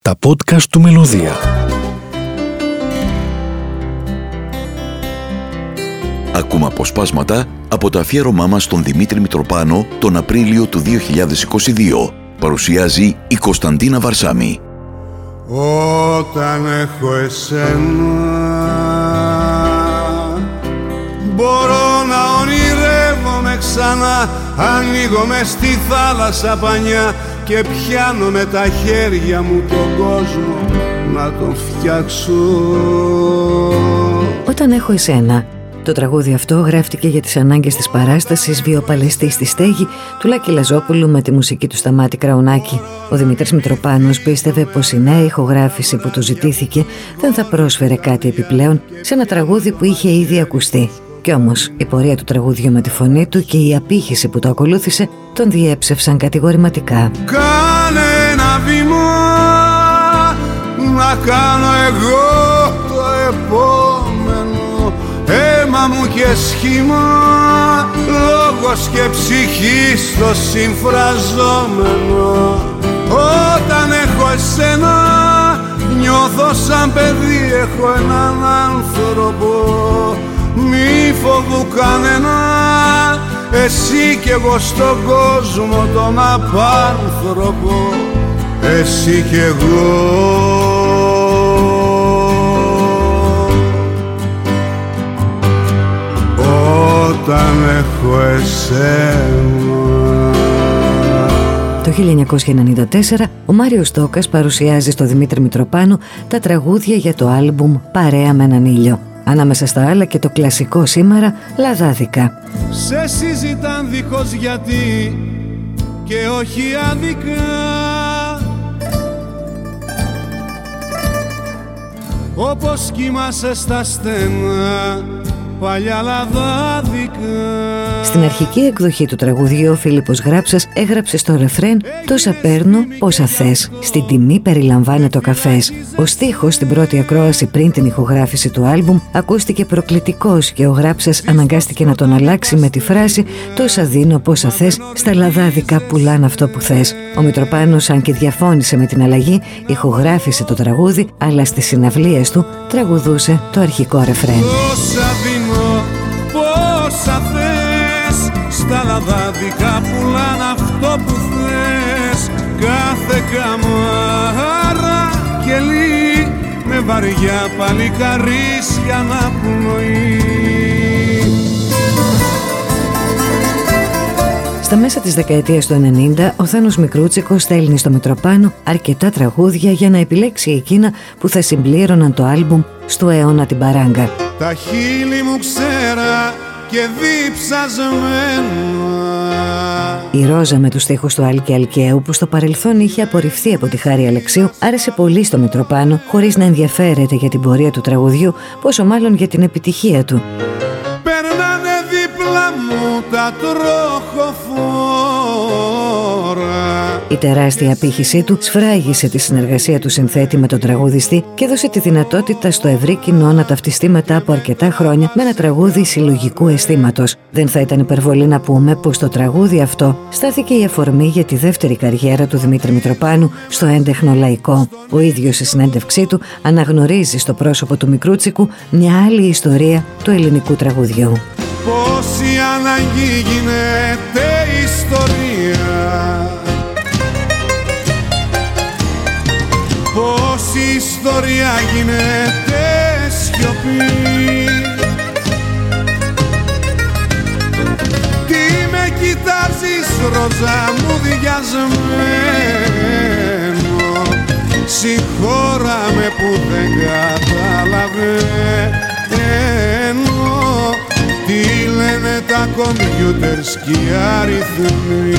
Τα podcast του Μελωδία. Ακούμε αποσπάσματα από το αφιέρωμά μας στον Δημήτρη Μητροπάνο τον Απρίλιο του 2022. Παρουσιάζει η Κωνσταντίνα Βαρσάμι. Όταν έχω εσένα μπορώ να ονειρεύομαι ξανά. Ανοίγω μες στη θάλασσα πανιά και πιάνω με τα χέρια μου τον κόσμο να τον φτιάξω. Όταν έχω εσένα. Το τραγούδι αυτό γράφτηκε για τις ανάγκες της παράστασης «Βιοπαλαιστή στη Στέγη» του Λάκη Λαζόπουλου με τη μουσική του Σταμάτη Κραουνάκη. Ο Δημήτρης Μητροπάνος πίστευε πως η νέα ηχογράφηση που του ζητήθηκε δεν θα πρόσφερε κάτι επιπλέον σε ένα τραγούδι που είχε ήδη ακουστεί. Κι όμως η πορεία του τραγούδιου με τη φωνή του και η απήχηση που το ακολούθησε τον διέψευσαν κατηγορηματικά. Κάνε ένα βήμα να κάνω εγώ το επόμενο. Αίμα μου και σχήμα, λόγος και ψυχή στο συμφραζόμενο. Όταν έχω εσένα νιώθω σαν παιδί, έχω έναν άνθρωπο. Μη φοβού κανένα, εσύ κι εγώ στον κόσμο τον απάνθρωπο. Εσύ κι εγώ. Όταν έχω εσένα. Το 1994 ο Μάριος Τόκας παρουσιάζει στο Δημήτρη Μητροπάνο τα τραγούδια για το άλμπουμ «Παρέα με έναν ήλιο». Ανάμεσα στα άλλα και το κλασικό σήμερα «Λαδάδικα». Σε συζητάν δίχως γιατί και όχι άδικα. Όπως κοιμάσαι στα στενά παλιά λαδάδικα. Στην αρχική εκδοχή του τραγουδιού ο Φίλιππος Γράψας έγραψε στο ρεφρέν «Τόσα παίρνω, πόσα θες, στην τιμή περιλαμβάνεται ο καφές». Ο στίχος στην πρώτη ακρόαση πριν την ηχογράφηση του άλμπουμ ακούστηκε προκλητικός και ο Γράψας αναγκάστηκε να τον αλλάξει με τη φράση «Τόσα δίνω, πόσα θες, στα λαδάδικα πουλάνε αυτό που θες». Ο Μητροπάνος, αν και διαφώνησε με την αλλαγή, ηχογράφησε το τραγούδι, αλλά στις συναυλίες του τραγουδούσε το αρχικό ρεφρέν. Τόσα δίνω, πόσα θες, στα λαδάδικα πουλάνε αυτό που θες. Κάθε καμάρα κελί με βαριά παλικαρίσια να πνοεί. Στα μέσα της δεκαετίας του 90, ο Θάνος Μικρούτσικος στέλνει στο Μητροπάνο αρκετά τραγούδια για να επιλέξει εκείνα που θα συμπλήρωναν το άλμπουμ «Στου αιώνα την παράγκα». Τα χείλη μου ξέρα και διψασμένα. Η Ρόζα με τους στίχους του Άλκη Αλκαίου, που στο παρελθόν είχε απορριφθεί από τη Χάρη Αλεξίου, άρεσε πολύ στο Μητροπάνο, χωρίς να ενδιαφέρεται για την πορεία του τραγουδιού, πόσο μάλλον για την επιτυχία του. Περνάνε δίπλα μου τα τροχοφόρα. Η τεράστια απήχησή του σφράγισε τη συνεργασία του συνθέτη με τον τραγουδιστή και έδωσε τη δυνατότητα στο ευρύ κοινό να ταυτιστεί μετά από αρκετά χρόνια με ένα τραγούδι συλλογικού αισθήματος. Δεν θα ήταν υπερβολή να πούμε πως το τραγούδι αυτό στάθηκε η αφορμή για τη δεύτερη καριέρα του Δημήτρη Μητροπάνου στο έντεχνο λαϊκό. Ο ίδιος στη συνέντευξή του αναγνωρίζει στο πρόσωπο του Μικρούτσικου μια άλλη ιστορία του ελληνικού τραγουδιού. Πόση ανάγκη γίνεται ιστορία, πόση ιστορία γίνεται σιωπή. Τι με κοιτάζεις Ρόζα μου διασμένο, συγχώραμε που δεν καταλαβαίνω. Τι λένε τα κομπιούτερς και οι αριθμοί.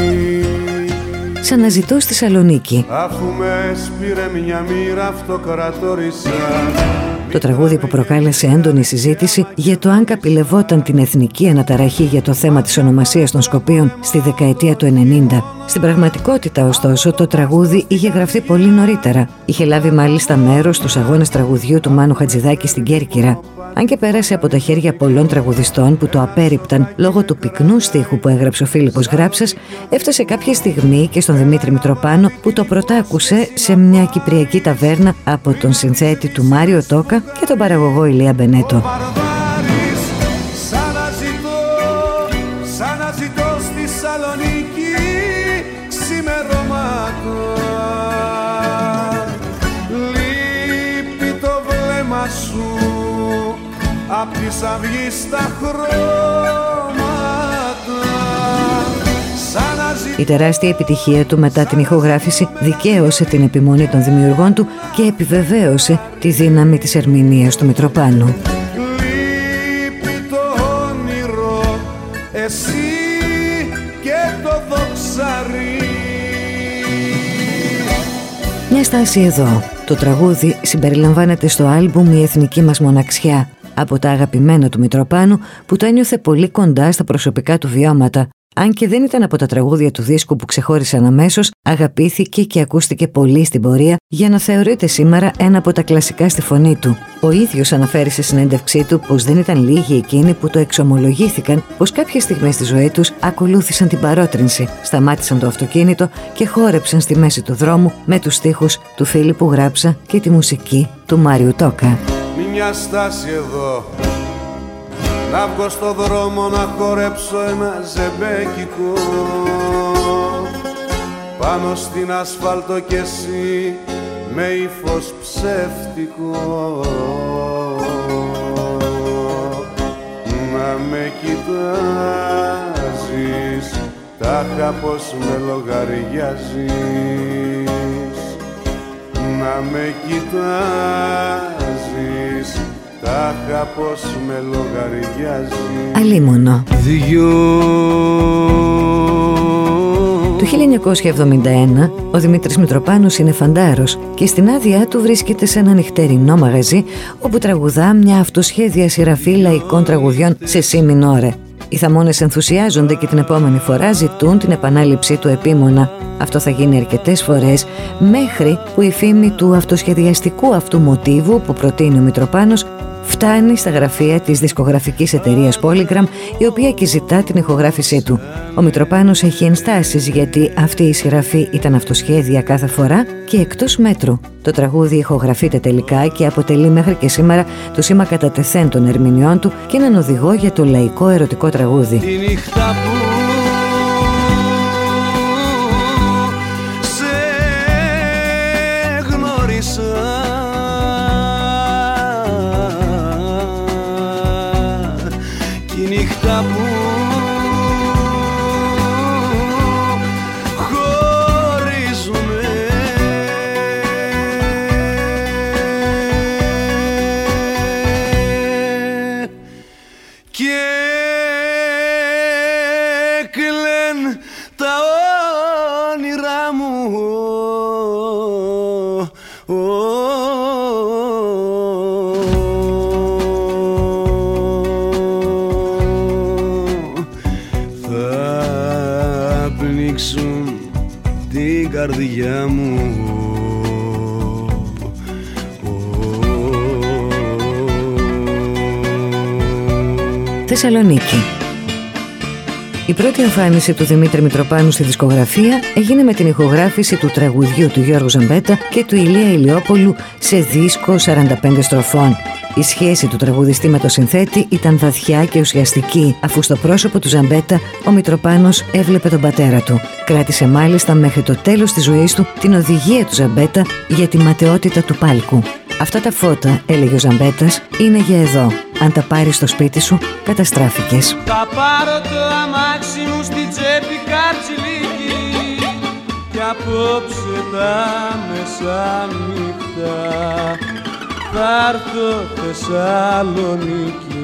Σ' αναζητώ στη Θεσσαλονίκη. Αφού με σπήρε μια μοίρα αυτοκρατόρισα. Το τραγούδι που προκάλεσε έντονη συζήτηση για το αν καπηλευόταν την εθνική αναταραχή για το θέμα της ονομασίας των Σκοπίων στη δεκαετία του 90. Στην πραγματικότητα, ωστόσο, το τραγούδι είχε γραφτεί πολύ νωρίτερα. Είχε λάβει μάλιστα μέρος στους αγώνες τραγουδιού του Μάνου Χατζηδάκη στην Κέρκυρα. Αν και πέρασε από τα χέρια πολλών τραγουδιστών που το απέρριπταν λόγω του πυκνού στίχου που έγραψε ο Φίλιππος Γράψας, έφτασε κάποια στιγμή και στο στον Δημήτρη Μητροπάνο, που το πρωτάκουσε σε μια κυπριακή ταβέρνα από τον συνθέτη του Μάριο Τόκα και τον παραγωγό Ηλία Μπενέτο. Σαν να ζητώ στη Σαλονίκη ξημερώματα. Λείπει το βλέμμα σου απ' της αυγής τα χρώματα. Η τεράστια επιτυχία του μετά την ηχογράφηση δικαίωσε την επιμονή των δημιουργών του και επιβεβαίωσε τη δύναμη της ερμηνείας του Μητροπάνου. Λείπει το όνειρο, εσύ και το δοξαρί. Μια στάση εδώ. Το τραγούδι συμπεριλαμβάνεται στο άλμπουμ «Η Εθνική μας Μοναξιά», από τα αγαπημένα του Μητροπάνου, που το ένιωθε πολύ κοντά στα προσωπικά του βιώματα. Αν και δεν ήταν από τα τραγούδια του δίσκου που ξεχώρισαν αμέσως, αγαπήθηκε και ακούστηκε πολύ στην πορεία για να θεωρείται σήμερα ένα από τα κλασικά στη φωνή του. Ο ίδιος αναφέρει σε συνέντευξή του πως δεν ήταν λίγοι εκείνοι που το εξομολογήθηκαν πως κάποιες στιγμές στη ζωή τους ακολούθησαν την παρότρινση, σταμάτησαν το αυτοκίνητο και χόρεψαν στη μέση του δρόμου με τους στίχους του Φίλιππου Γράψα και τη μουσική του Μάριου Τόκα. Μια στάση εδώ, να βγω στο δρόμο να χορέψω ένα ζεμπέκικο, πάνω στην ασφάλτο κι εσύ με ύφος ψεύτικο, να με κοιτάζεις τάχα πως με λογαριάζεις, να με κοιτάζεις τάχα πως με λογαριάζεις. Αλίμονο. Το 1971 ο Δημήτρης Μητροπάνος είναι φαντάρος και στην άδειά του βρίσκεται σε ένα νυχτερινό μαγαζί όπου τραγουδά μια αυτοσχέδια σειραφή λαϊκών τραγουδιών σε σι μινόρε. Οι θαμώνες ενθουσιάζονται και την επόμενη φορά ζητούν την επανάληψή του επίμονα. Αυτό θα γίνει αρκετές φορές, μέχρι που η φήμη του αυτοσχεδιαστικού αυτού μοτίβου που προτείνει ο Μητροπάνος φτάνει στα γραφεία της δισκογραφικής εταιρείας Polygram, η οποία και ζητά την ηχογράφησή του. Ο Μητροπάνος έχει ενστάσεις γιατί αυτή η σειραφή ήταν αυτοσχέδια κάθε φορά και εκτός μέτρου. Το τραγούδι ηχογραφείται τελικά και αποτελεί μέχρι και σήμερα το σήμα κατά τεθέν των ερμηνεών του και έναν οδηγό για το λαϊκό ερωτικό τραγούδι. Τη νύχτα που σε γνώρισα, τη νύχτα που την καρδιά μου. Θεσσαλονίκη. Η πρώτη εμφάνιση του Δημήτρη Μητροπάνου στη δισκογραφία έγινε με την ηχογράφηση του τραγουδιού του Γιώργου Ζαμπέτα και του Ηλία Ηλιόπουλου σε δίσκο 45 στροφών. Η σχέση του τραγουδιστή με το συνθέτη ήταν βαθιά και ουσιαστική, αφού στο πρόσωπο του Ζαμπέτα ο Μητροπάνος έβλεπε τον πατέρα του. Κράτησε μάλιστα μέχρι το τέλος της ζωής του την οδηγία του Ζαμπέτα για τη ματαιότητα του πάλκου. «Αυτά τα φώτα», έλεγε ο Ζαμπέτας, «είναι για εδώ. Αν τα πάρεις στο σπίτι σου, καταστράφηκες». Θα πάρω το αμάξι μου στη τσέπη Καρτσιλίκη κι απόψε τα μεσάνυχτα θα έρθω Θεσσαλονίκη.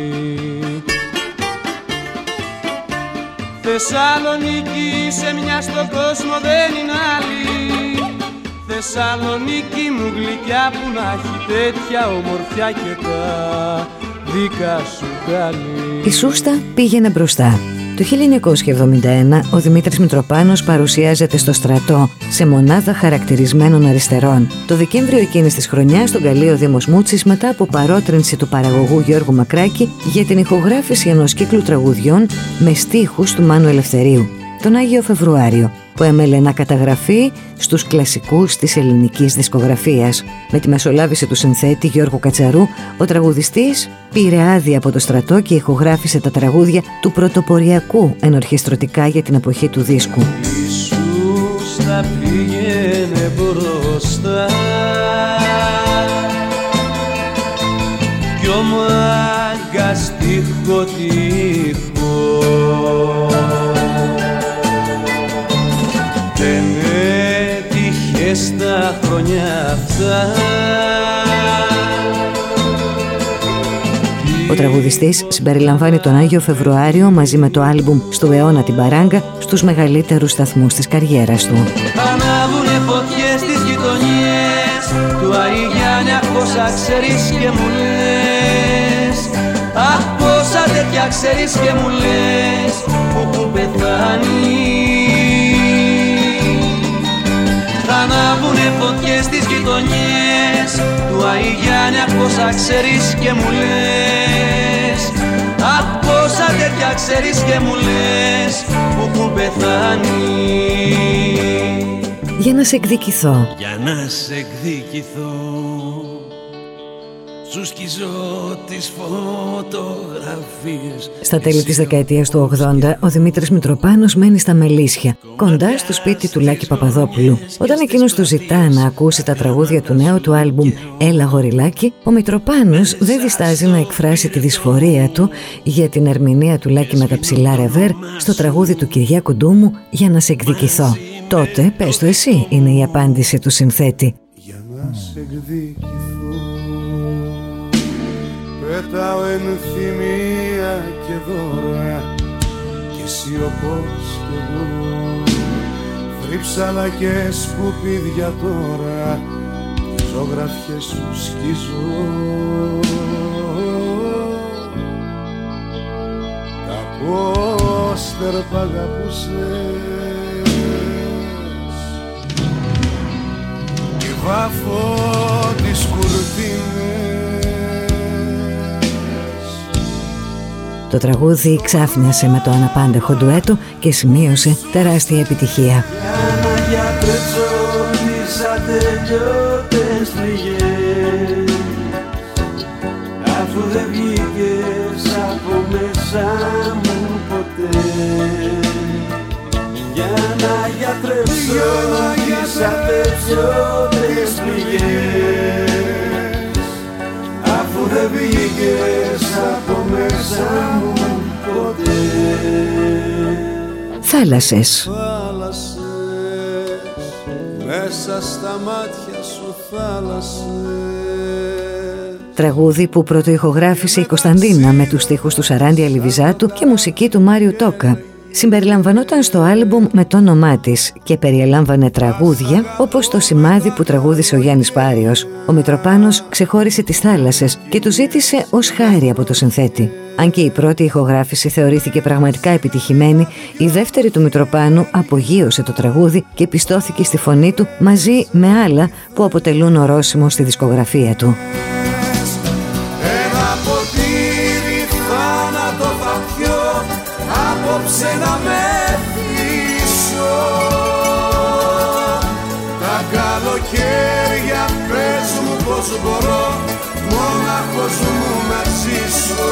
Θεσσαλονίκη σε μια στον κόσμο δεν είναι άλλη. Θεσσαλονίκη μου γλυκιά που να έχει τέτοια ομορφιά και τα δικά σου καλή. Η σούστα πήγαινε μπροστά. Το 1971 ο Δημήτρης Μητροπάνος παρουσιάζεται στο Στρατό σε μονάδα χαρακτηρισμένων αριστερών. Το Δεκέμβριο εκείνης της χρονιάς τον καλεί ο Δήμος Μούτσης μετά από παρότρινση του παραγωγού Γιώργου Μακράκη για την ηχογράφηση ενός κύκλου τραγουδιών με στίχους του Μάνου Ελευθερίου. Τον Άγιο Φεβρουάριο που έμελε να καταγραφεί στους κλασικούς της ελληνικής δισκογραφίας. Με τη μεσολάβηση του συνθέτη Γιώργου Κατσαρού, ο τραγουδιστής πήρε άδεια από το στρατό και ηχογράφησε τα τραγούδια του πρωτοποριακού ενορχιστρωτικά για την εποχή του δίσκου. Ιησούς θα πήγαινε μπροστά κι ο μάγκας τείχο τείχο δεν έτυχε στα χρόνια αυτά. Ο τραγουδιστής συμπεριλαμβάνει τον Άγιο Φεβρουάριο μαζί με το άλμπουμ «Στου αιώνα την παράγκα» στους μεγαλύτερους σταθμούς της καριέρας του. Ανάβουνε φωτιές στις γειτονιές του Αγιγιάννη, αχ πόσα ξέρεις και μου λες, αχ πόσα τέτοια ξέρεις και μου λες που έχουν πεθάνει. Ανάβουνε φωτιές στις γειτονιές του Αγιγιάννη, αχ πόσα ξέρεις και μου λες, αχ πόσα τέτοια ξέρεις και μου λες που έχουν πεθάνει. Για να σε εκδικηθώ. Για να σε εκδικηθώ σου σκίζω τις φωτογραφίες. Στα τέλη της δεκαετίας του 80, ο Δημήτρης Μητροπάνος μένει στα Μελίσια, κοντά στο σπίτι του Λάκη Παπαδόπουλου. Όταν εκείνος του ζητά να ακούσει τα τραγούδια του νέου του άλμπουμ «Έλα γοριλάκι», ο Μητροπάνος δεν διστάζει να εκφράσει τη δυσφορία του για την ερμηνεία του Λάκη με τα ψηλά ρεβέρ στο τραγούδι του Κυριάκου Ντούμου «Για να σε εκδικηθώ». Τότε, πες το εσύ, είναι η απάντηση του συνθέτη. Για να σε εκδικηθώ πέταω ενθυμία και δώρα κι εσύ όπως κι εγώ θρύψαλα και σκουπίδια τώρα τις ζωγραφιές σου σκίζω. Τα πόστερ π' αγαπούσες και βάφω τις κουρτίνες. Το τραγούδι ξάφνιασε με το αναπάντεχο ντουέτο και σημείωσε τεράστια επιτυχία. Για να γιατρέψω τις ατελειώτες πληγές αφού δεν βγήκες από μέσα μου ποτέ. Για να γιατρέψω τις ατελειώτες πληγές αφού δεν βγήκες από μέσα μου ποτέ. Θάλασσες. Θάλασσες, μέσα στα μάτια σου θάλασσες. Τραγούδι που πρωτοηχογράφησε η Κωνσταντίνα με τους στίχους του Σαράντια Λιβιζάτου και μουσική του Μάριου Τόκα. Συμπεριλαμβανόταν στο άλμπουμ με το όνομά της και περιελάμβανε τραγούδια όπως το σημάδι που τραγούδισε ο Γιάννης Πάριος. Ο Μητροπάνος ξεχώρισε τις θάλασσες και του ζήτησε ως χάρη από το συνθέτη. Αν και η πρώτη ηχογράφηση θεωρήθηκε πραγματικά επιτυχημένη, η δεύτερη του Μητροπάνου απογείωσε το τραγούδι και πιστώθηκε στη φωνή του μαζί με άλλα που αποτελούν ορόσημο στη δισκογραφία του. Ένα ποτήρι θάνατο θα πιω απόψε να μεθύσω. Τα καλοκαίρια πες μου πως μπορώ μόναχος μου να ζήσω.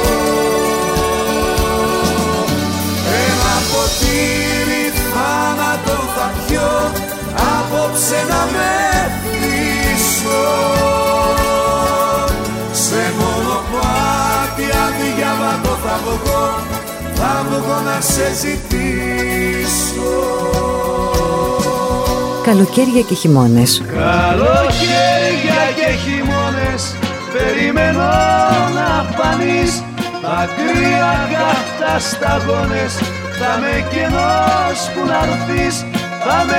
Ένα ποτήρι θάνατο θα πιω απόψε να μεθύσω. Σε μονοπάτι αδιάβατο θα βγω να σε ζητήσω. Καλοκαίρια και χειμώνες. Καλοκαίρια και χειμώνες περιμένω να φανείς. Μακριά καυτά σταγόνες θα με κενός που να έρθεις. Θα με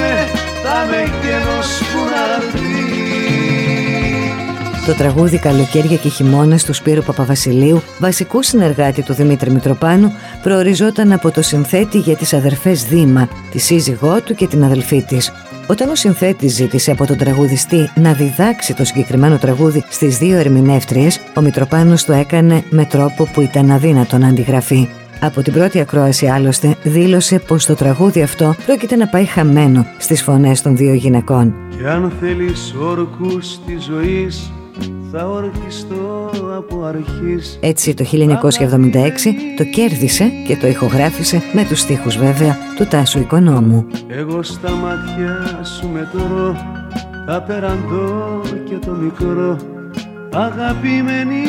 κενός που να έρθεις. Το τραγούδι «Καλοκαίρια και χειμώνες» του Σπύρου Παπαβασιλείου, βασικού συνεργάτη του Δημήτρη Μητροπάνου, προοριζόταν από το συνθέτη για τις αδερφές Δήμα, τη σύζυγό του και την αδελφή της. Όταν ο συνθέτης ζήτησε από τον τραγουδιστή να διδάξει το συγκεκριμένο τραγούδι στις δύο ερμηνεύτριες, ο Μητροπάνος το έκανε με τρόπο που ήταν αδύνατο να αντιγραφεί. Από την πρώτη ακρόαση άλλωστε δήλωσε πως το τραγούδι αυτό πρόκειται να πάει χαμένο στις φωνές των δύο γυναικών. Κι αν θέλεις όρκους της ζωής, θα ορκιστώ από αρχής. Έτσι το 1976 το κέρδισε και το ηχογράφησε με τους στίχους βέβαια του Τάσου Οικονόμου. Εγώ στα μάτια σου μετρώ απεραντώ και το μικρό, αγαπημένη.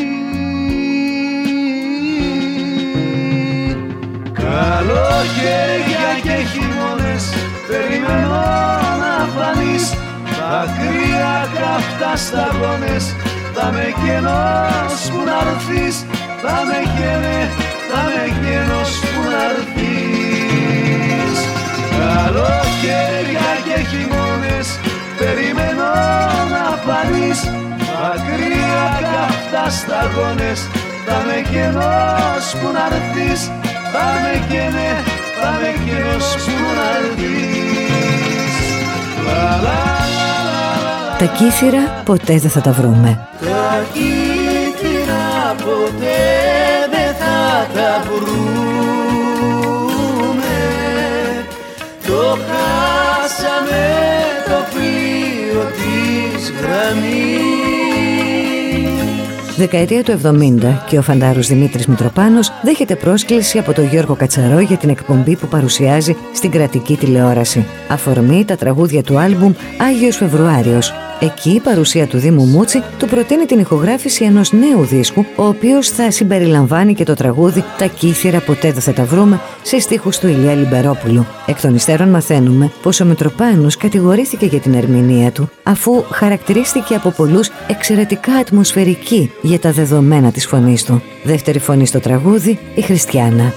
Καλοκαίρια και χειμώνες περιμένω να φανείς, τα κρύα καυτά σταγόνες θα με κενός που να έρθεις, θα με κενός που να έρθεις. Καλοκαίρια και χειμώνες περιμένω να φανείς, τα κρύα καυτά σταγόνες θα με κενός που να έρθεις, θα με κενός που να έρθεις. Τα κύθυρα ποτέ δεν θα τα βρούμε. Τα κύθυρα ποτέ δεν θα τα βρούμε. Το χάσαμε το πλοίο της γραμμής. Δεκαετία του 70 και ο φαντάρος Δημήτρης Μητροπάνος δέχεται πρόσκληση από τον Γιώργο Κατσαρό για την εκπομπή που παρουσιάζει στην κρατική τηλεόραση. Αφορμή τα τραγούδια του άλμπουμ Άγιος Φεβρουάριος. Εκεί η παρουσία του Δήμου Μούτσι του προτείνει την ηχογράφηση ενός νέου δίσκου, ο οποίος θα συμπεριλαμβάνει και το τραγούδι «Τα κύθυρα ποτέ δεν θα τα βρούμε» σε στίχους του Ηλία Λιμπερόπουλου. Εκ των υστέρων μαθαίνουμε πως ο Μητροπάνος κατηγορήθηκε για την ερμηνεία του, αφού χαρακτηρίστηκε από πολλούς εξαιρετικά ατμοσφαιρική για τα δεδομένα της φωνής του. Δεύτερη φωνή στο τραγούδι, η Χριστιάνα.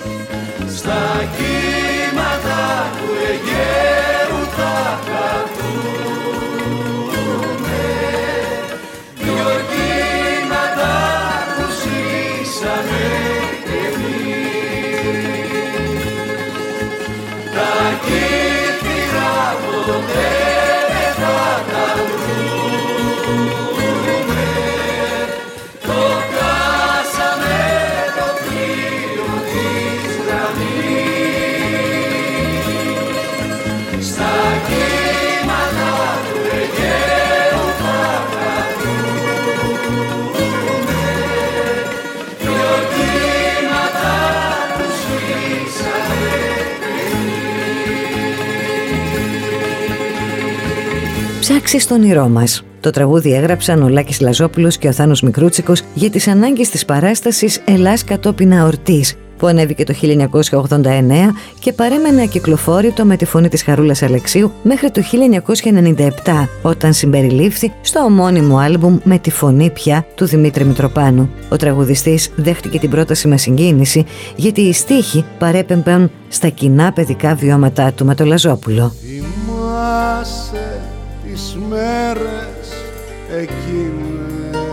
«Ψάξει στο όνειρό μας». Το τραγούδι έγραψαν ο Λάκης Λαζόπουλος και ο Θάνος Μικρούτσικος για τις ανάγκες της παράστασης «Ελλάς κατόπιν αορτής», που ανέβηκε το 1989 και παρέμενε ακυκλοφόρητο με τη φωνή της Χαρούλας Αλεξίου μέχρι το 1997, όταν συμπεριλήφθη στο ομώνυμο άλμπουμ με τη φωνή πια του Δημήτρη Μητροπάνου. Ο τραγουδιστής δέχτηκε την πρόταση με συγκίνηση, γιατί οι στίχοι παρέπεμπαν στα κοινά παιδικά βιώματά του με το Λαζόπουλο. Θυμάσαι τις μέρες εκείνες,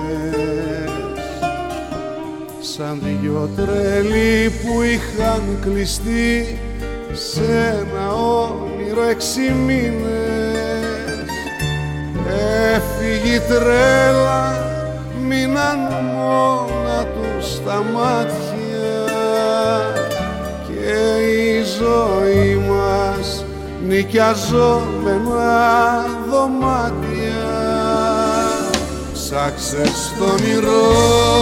σαν δυο τρελοί που είχαν κλειστεί σε ένα όνειρο 6 μήνες. Έφυγε η τρέλα, μείναν μόνα τους τα μάτια και η ζωή μας νοικιαζόμενα δωμάτια. Ψάξε στο όνειρό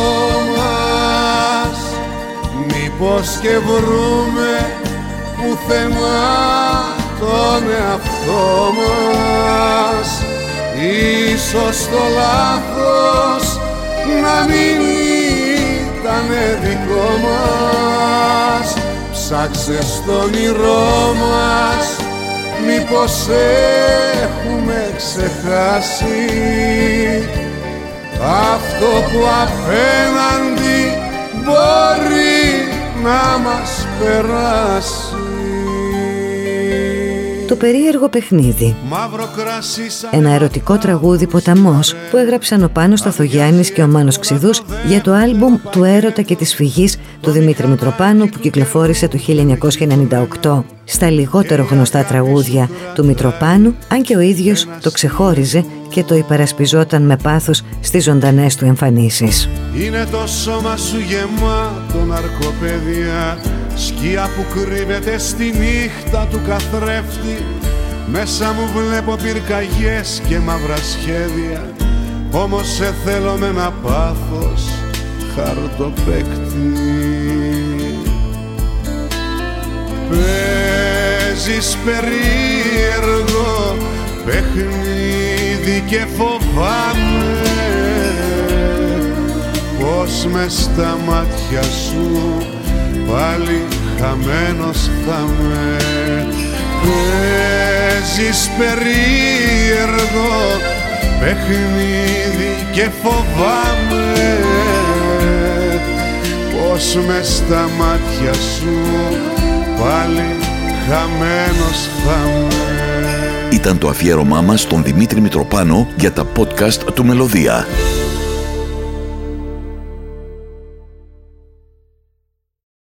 μας, μήπως και βρούμε πουθενά τον εαυτό μας. Ίσως το λάθος να μην ήτανε δικό μας. Ψάξε στο όνειρό μας, μήπως έχουμε ξεχάσει αυτό που απέναντι μπορεί να μας περάσει. Το περίεργο παιχνίδι. Ένα ερωτικό τραγούδι «Ποταμός» που έγραψαν ο Πάνος Σταθογιάννης και ο Μάνος Ξηδούς για το άλμπουμ του έρωτα και της φυγής του Δημήτρη Μητροπάνου, που κυκλοφόρησε το 1998. Στα λιγότερο γνωστά τραγούδια του Μητροπάνου, αν και ο ίδιος το ξεχώριζε και το υπερασπιζόταν με πάθος στις ζωντανές του εμφανίσεις. Είναι το σώμα σου γεμάτο ναρκοπαίδια σκιά που κρύβεται στη νύχτα του καθρέφτη. Μέσα μου βλέπω πυρκαγιές και μαύρα σχέδια, όμως σε θέλω με ένα πάθος χαρτοπαίκτη. Παίζεις περίεργο παιχνίδι και φοβάμαι πως μες στα μάτια σου πάλι χαμένος θα με. Παίζεις περίεργο παιχνίδι και φοβάμαι πως μες στα μάτια σου πάλι χαμένος θα με. Ήταν το αφιέρωμά μας στον Δημήτρη Μητροπάνο για τα podcast του Μελωδία.